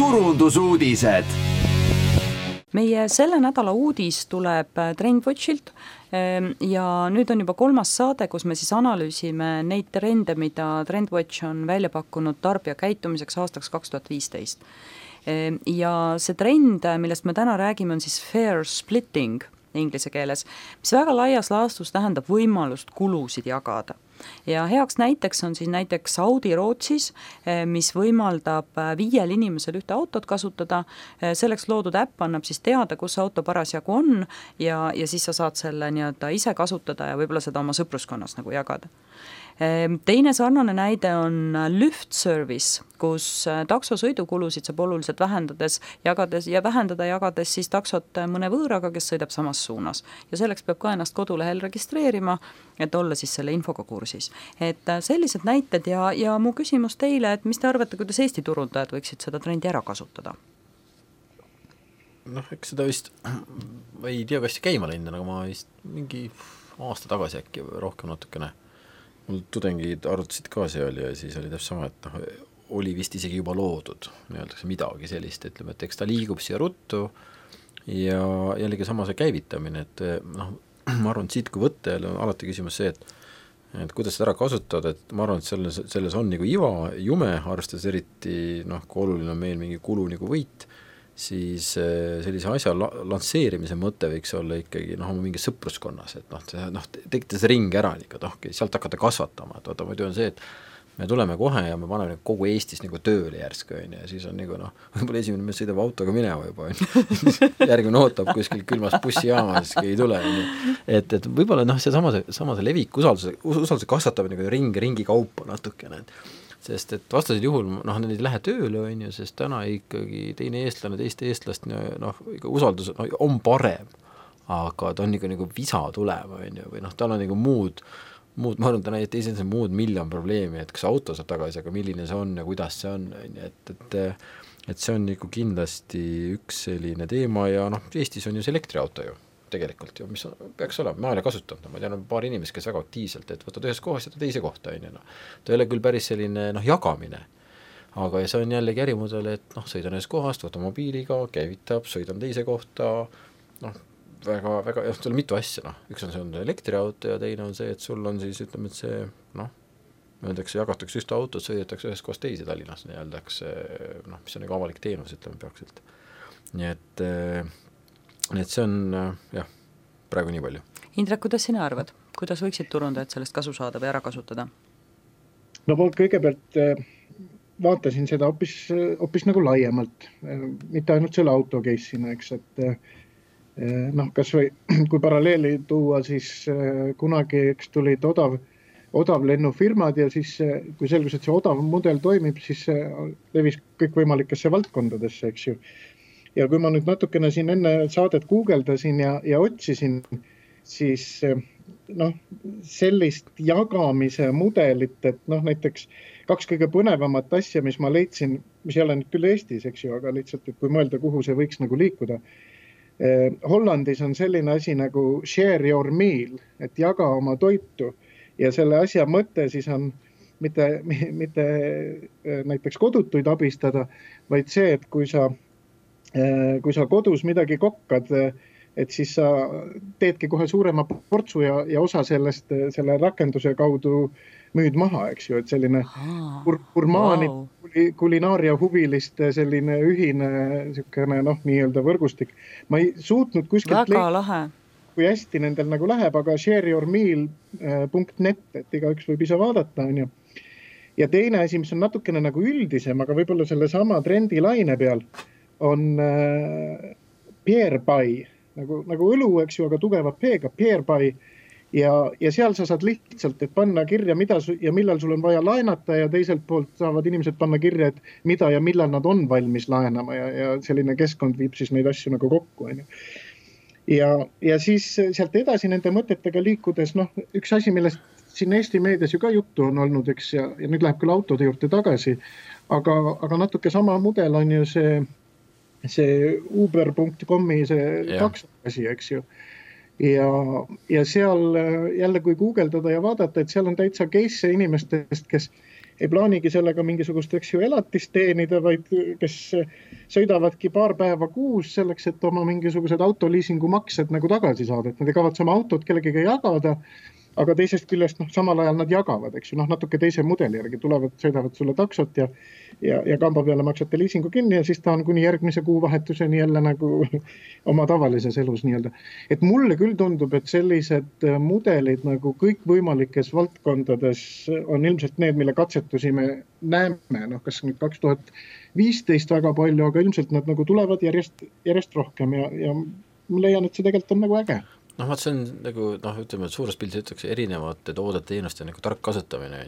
turundusuudised. Meie selle nädala uudis tuleb Trendwatchilt ja nüüd on juba 3. saade, kus me siis analüüsime neid trende, mida Trendwatch on välja pakkunud tarbija käitumiseks aastaks 2015. Ja see trend, millest me täna räägime, on siis fair splitting inglise keeles, mis väga laias laastus tähendab võimalust kulusid jagada. Ja heaks näiteks on siis näiteks Audi Rootsis, mis võimaldab 5 inimesel ühte autot kasutada. Selleks loodud äpp annab siis teada, kus auto parasjagu on ja siis sa saad selle nii-öelda ise kasutada ja võib-olla seda oma sõpruskonnas nagu jagada. Teine sarnane näide on Lyft Service, kus taksosõidukulusid saab oluliselt vähendada jagades siis taksot mõne võõraga, kes sõidab samas suunas. Ja selleks peab ka ennast kodulehel registreerima, et olla siis selle infoga kursis. Et sellised näited ja mu küsimus teile, et mis te arvate, kuidas Eesti turundajad võiksid seda trendi ära kasutada? Eks seda vist, ei tea, kas käima läinud, aga ma vist mingi aasta tagasi äkki rohkem natukene mul tudengid arutasid ka seal ja siis oli täpselt sama, et oli vist isegi juba loodud midagi sellist, ütleme, et eks ta liigub siia ruttu ja jällegi sama see käivitamine, et ma arvan, et siit kui võtta on alati küsimus see, et kuidas seda ära kasutada, et ma arvan, et selles on nagu jume, arvestades eriti, kui oluline on meil mingi kulu nagu võit, siis sellise asja lansseerimise mõte võiks olla ikkagi mingi sõpruskonnas, et tekitas ring ära, sealt hakata kasvatama, et ma tean see, et me tuleme kohe ja me paneme kogu Eestis nagu tööle järsku ja siis on nagu võib-olla esimene mees sõidab autoga minema juba järgmine ootab kuskil külmas bussijaamas, ei tule et võib-olla sama see levik, usalduse kasvatamine ringi kaupa natukene, sest et vastasel juhul nad ei lähe tööle, sest täna ikkagi teine eestlane, teiste eestlast usaldus on parem, aga ta on nagu visa tulema või tal on nagu muud, ma arvan, ta näitab teised muud miljon probleemi, et kas auto saab tagasi, aga milline see on ja kuidas see on, et see on nagu kindlasti üks selline teema ja Eestis on ju see elektriauto ju tegelikult ju, mis peaks olema, ma olen kasutanud, ma tean paar inimest, kes väga aktiivselt, et võtad ühes kohas ja teise kohta, ta ei ole küll päris selline jagamine, aga see on jällegi ärimudel, et sõidan ühes kohast, võtan mobiiliga, käivitab, sõidan teise kohta, väga, sul on mitu asja, üks on see elektriauto ja teine on see, et sul on siis, ütleme, et see, öeldakse, jagatakse ühte autot, sõidetakse ühes kohas teise Tallinnas, mis on nagu avalik teenus, ütleme peakselt. Nii et see on, praegu nii palju. Indrek, kuidas sina arvad? Kuidas võiksid turundajad sellest kasu saada või ära kasutada? Ma kõigepealt vaatasin seda hoopis nagu laiemalt, mitte ainult selle auto case'ina, eks, et kas või kui paralleeli tuua, siis kunagi eks tulid odav lennufirmad ja siis kui selgus, et see odav mudel toimib, siis levis kõikvõimalikesse valdkondadesse, eks ju. Ja kui ma nüüd natukene siin enne saadet guugeldasin ja otsisin, siis sellist jagamise mudelit, et näiteks 2 kõige põnevamat asja, mis ma leidsin, mis ei ole nüüd küll Eestis, eks ju, aga lihtsalt, et kui mõelda, kuhu see võiks nagu liikuda. Hollandis on selline asi nagu share your meal, et jaga oma toitu ja selle asja mõte siis on mitte näiteks kodutuid abistada, vaid see, et kui sa kodus midagi kokkad, et siis sa teedki kohe suurema portsu ja osa sellest selle rakenduse kaudu müüd maha, eks ju, et selline gurmaani kulinaaria huviliste selline ühine nii-öelda võrgustik. Ma ei suutnud kuskilt kui hästi nendel nagu läheb, aga shareyourmeal.net, et igaüks võib ise vaadata, on ju. Ja teine asi, mis on natukene nagu üldisem, aga võib-olla selle sama trendi laine peal, on Beer Buy, nagu õlu, eks ju, aga tugeva P-ga, Beer Buy. Ja seal sa saad lihtsalt, et panna kirja, mida ja millal sul on vaja laenata ja teiselt poolt saavad inimesed panna kirja, et mida ja millal nad on valmis laenama ja selline keskkond viib siis neid asju nagu kokku. Ja siis sealt edasi nende mõtetega liikudes, üks asi, millest siin Eesti meedias ju ka juttu on olnud, eks, ja nüüd läheb küll autode juurde tagasi, aga natuke sama mudel on ju see Uber.com-i see taksasi, eks ju. Ja seal jälle kui guugeldada ja vaadata, et seal on täitsa case inimestest, kes ei plaanigi sellega mingisugust, eks ju, elatist teenida, vaid kes sõidavadki paar päeva kuus selleks, et oma mingisugused autoliisingu maksed nagu tagasi saada, et nad ei kavatse oma autot kellegagi jagada, aga teisest küljest samal ajal nad jagavad, eks ju, natuke teise mudeli järgi tulevad, sõidavad sulle taksot ja kamba peale maksate liisingu kinni ja siis ta on kuni järgmise kuuvahetuseni jälle nagu oma tavalises elus nii-öelda. Et mulle küll tundub, et sellised mudelid nagu kõikvõimalikes valdkondades on ilmselt need, mille katsetusi me näeme, kas nüüd 2015 väga palju, aga ilmselt nad nagu tulevad järjest rohkem ja ma leian, et see tegelikult on nagu äge. See on nagu, ütleme, et suures pildis ütleks erinevate toodete teenuste nagu tark kasutamine,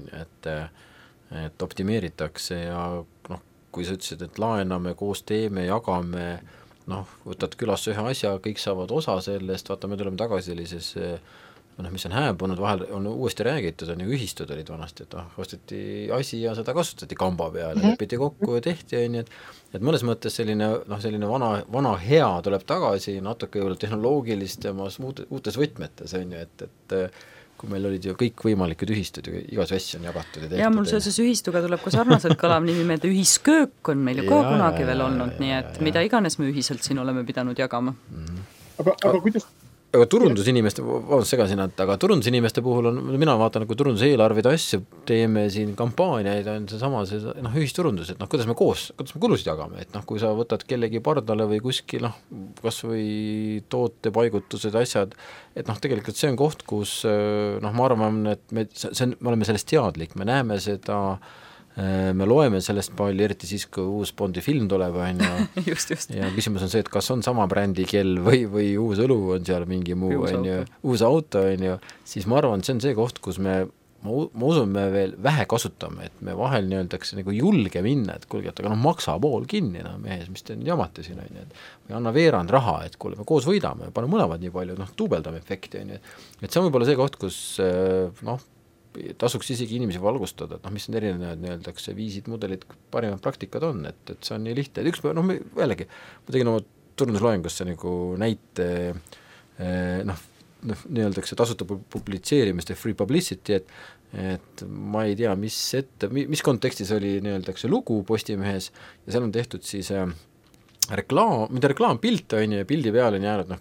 et optimeeritakse ja kui sa ütlesid, et laename, koos teeme, jagame, võtad külas ühe asja, kõik saavad osa sellest, vaata, me tuleme tagasi sellises, mis on hääbunud, vahel on uuesti räägitud, on ju ühistud olid vanasti, et osteti asi ja seda kasutati kamba peale, lepiti kokku ja tehti, et mõnes mõttes selline vana hea tuleb tagasi natuke tehnoloogilistemas uutes võtmetes, on ju, et kui meil olid ju kõik võimalikud ühistud ja igas asja on jagatud ja tehtud. Ja mul seoses ühistuga tuleb ka sarnaselt kõlav nimi meelde, ühisköök on meil ju ka kunagi veel olnud, nii et mida iganes me ühiselt siin oleme pidanud jagama. Aga kuidas... Aga turundusinimeste, aga turundusinimeste puhul on, mina vaatan nagu turunduseelarvide asju, teeme siin kampaaniaid, on seesama ühisturundus, et kuidas me kulusid jagame, et kui sa võtad kellegi pardale või kuskil, kas või tootepaigutused, asjad, et tegelikult see on koht, kus ma arvan, et me oleme sellest teadlik, me näeme seda, me loeme sellest palju, eriti siis, kui uus Bondi film tuleb, just. Ja küsimus on see, et kas on sama brändi kell või uus õlu on seal mingi muu, uus auto, siis ma arvan, et see on see koht, kus ma usun, me veel vähe kasutame, et me vahel nii-öeldakse nagu julge minna, et kuulge, aga maksa pool kinni, mehes, mis te jamate siin, või anna veerand raha, et kuule, me koos võidame, pane mõlemad nii palju, duubeldame efekti, et see on võib-olla see koht, kus tasuks isegi inimesi valgustada, et mis on erinevad nii-öeldakse viisid, mudelid, parimad praktikad on, et see on nii lihtne, et ükspäev, jällegi, ma tegin oma turundusloengusse nagu näite, nii-öeldakse tasuta publitseerimist ja free publicity, et ma ei tea, mis kontekstis oli nii-öeldakse lugu Postimehes ja seal on tehtud siis reklaampilt on ja pildi peale on jäänud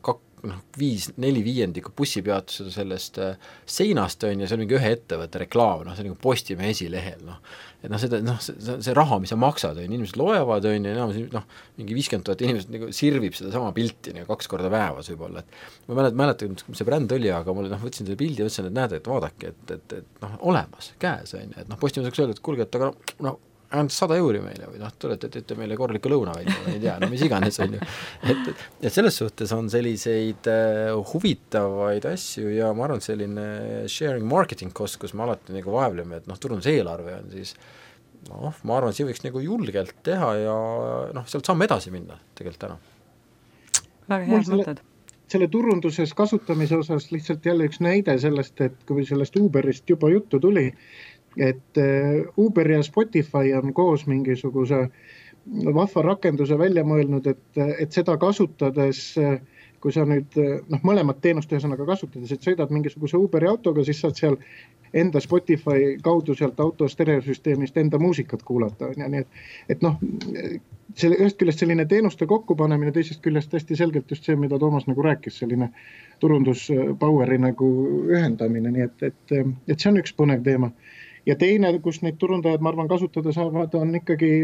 5-4 bussipeatused sellest seinast on ja see on mingi ühe ettevõtte reklaam, see on nagu Postimehe esilehel, et see raha, mis sa maksad, inimesed loevad on ja mingi 50 000 inimesed nagu sirvib seda sama pilti 2 korda päevas võib-olla, et ma mäletan, mis see bränd oli, aga ma võtsin selle pildi ja ütlesin, et näete, et vaadake, et olemas, käes on, et Postimehe saaks öelda, et kuulge, et aga ainult 100 € meile või tulete, teete meile korraliku lõuna välja, ei tea, mis iganes on ju. Et selles suhtes on selliseid huvitavaid asju ja ma arvan, selline sharing marketing cost, kus me alati nagu vaevleme, et turunduseelarve on siis, ma arvan, siin võiks nagu julgelt teha ja sealt saame edasi minna tegelikult täna. Väga head mõtted. Selle turunduses kasutamise osas lihtsalt jälle üks näide sellest, et kui sellest Uberist juba juttu tuli, et Uber ja Spotify on koos mingisuguse vahva rakenduse välja mõelnud, et seda kasutades, kui sa nüüd mõlemad teenust ühesõnaga kasutades, et sõidad mingisuguse Uberi autoga, siis saad seal enda Spotify kaudu sealt auto stereosüsteemist enda muusikat kuulata. Nii et selle ühest küljest selline teenuste kokkupanemine, teisest küljest hästi selgelt just see, mida Toomas nagu rääkis, selline turunduspoweri nagu ühendamine, nii et see on üks põnev teema. Ja teine, kus neid turundajad, ma arvan, kasutada saavad, on ikkagi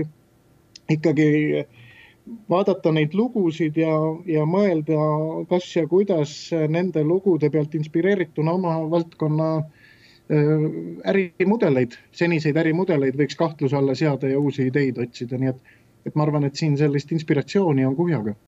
vaadata neid lugusid ja mõelda, kas ja kuidas nende lugude pealt inspireerituna oma valdkonna ärimudeleid, seniseid ärimudeleid võiks kahtluse alla seada ja uusi ideid otsida. Nii et ma arvan, et siin sellist inspiratsiooni on kuhjaga.